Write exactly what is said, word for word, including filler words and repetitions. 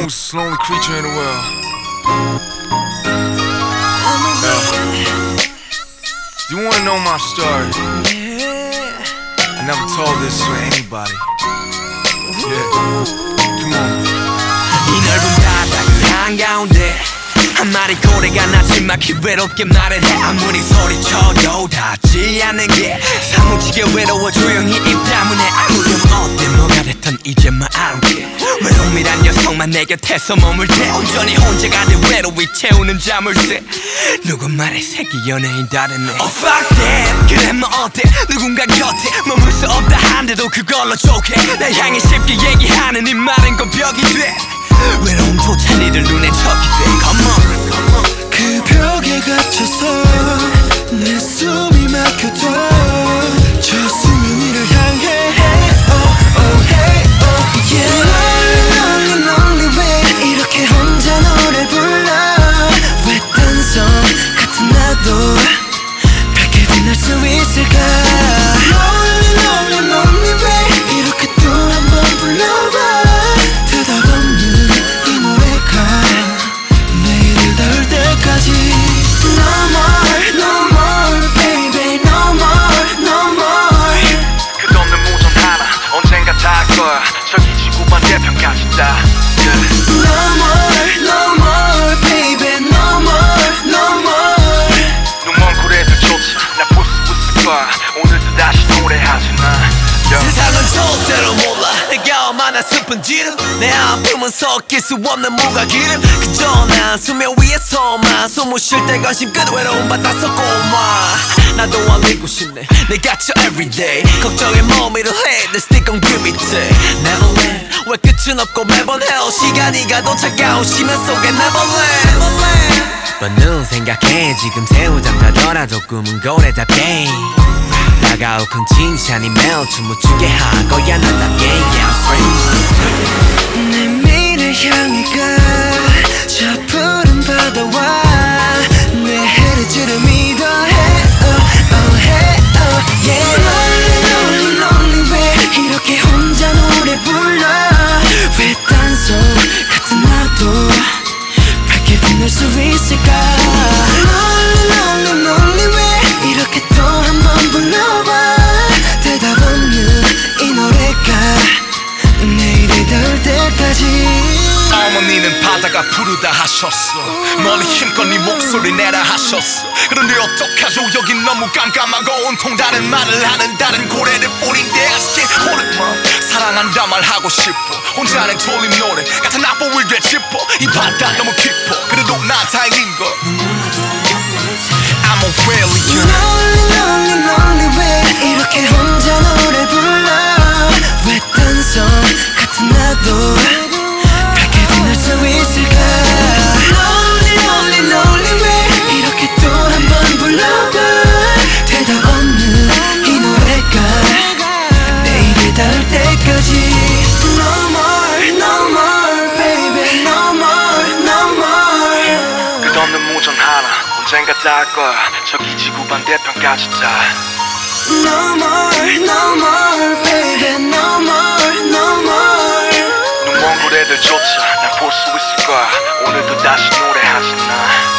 most lonely creature in the world. Yeah. You wanna know my story? I never told this to anybody. Yeah. Come on. 이 넓은 바다 한가운데 한 마리 고래가 나지막히 외롭게 말을 해. 아무리 소리쳐도 닿지 않는 게 사무치게 외로워 조용히 입 다문해. 아무렴 어때 뭐가 됐든 이제 뭐 I don't care. 외로움이란 녀석만 내 곁에서 머물 때 온전히 혼자가 돼 외로이 채우는 자물쇠. 누구 말에 새끼 연예인 다르네. Oh fuck that. 그래 뭐 어때 누군가 곁에 머물 수 없다 한데도 그걸로 좋게 날 향해 쉽게 얘기하는 이 말은 건 벽이 돼. 외로움조차 니들 눈에 적이 돼. Come on, come on. 그 벽에 갇혀서 내 숨이 막혀도 저 수면이를 향해 hey, oh, oh, hey, oh, yeah. Lonely, lonely way 이렇게 혼자 노래 불러. 왜 딴성 같은 나도 밝게 빛날 수 있을까. Lonely, lonely, lonely way 이렇게 또 한 번 불러봐. 대답없는 이 노래가 내일을 닿을 때까지. No more, no more, baby, no more, no more. 끝없는 무전 하나 언젠가 닿을 거야. 저기 지구 반대편까지 다. Yeah. No more, no more, baby, no more, no more. 눈먼 고래들조차 나 볼 수 있을 거야. 오늘도 다시 노래하지 나. 세상은 절대로 몰라 내가 얼마나 슬픈지를. 내 아픔은 섞일 수 없는 무가기름. 그저 난 수면 위에서만 숨을 쉴 때 관심 끝 외로움 받아서 고마. 나도 알리고 싶네 내 갇혀 everyday. 걱정에 머미를 해 They stick on give me take Neverland. 왜 끝은 없고 매번 헤어 시간이 가도 차가운 심연 속에 Neverland. But 눈 생각해 지금 새우잠 자더라도 꿈은 고래답게. 다가올 큰 칭찬이 매일 춤을 추게 할 거야 너답게. Yeah, free. 내 미래 향해 가 저 푸른 바다와 내 해를 지를 믿어. Hey, oh, oh, hey, oh, yeah. Lonely, lonely, lonely way 이렇게 혼자 노래 불러. 왜 딴소 같은 나도 밝게 빛날 수 있을까. Lonely, lonely, lonely way 이렇게 또 한 번 불러봐. 대답 없는 이 노래가 내일이 닿을 때까지. 어머니는 바다가 부르다 하셨어. 멀리 힘껏 네 목소리 내라 하셨어. 그런데 어떡하죠 여긴 너무 깜깜하고 온통 다른 말을 하는 다른 고래들 뿐인데 I still hold it wrong. 사랑한다 말하고 싶어. 혼자는 돌림 노래 같은 악보를 되짚어. 이 바다 너무 깊어 그래도 나 다행인 걸. I'm a really young. Lonely, lonely, lonely way 이렇게 혼자 노래 불러. 왜 딴성 같은 나도 밝게 빛날 수 있을까. Lonely, lonely, lonely way 이렇게 또 한 번 불러봐. 대답 없는 이 노래가 내일이 닿을 때까지. No more, no more, baby, no more, no more. 끝없는 무전 하나 언젠가 닿을 거야. 저기 지구 반대편까지 다. No more, no more, baby, no more, no more. 눈먼 고래들조차 날 볼 수 있을 거야. 오늘도 다시 노래하지 나.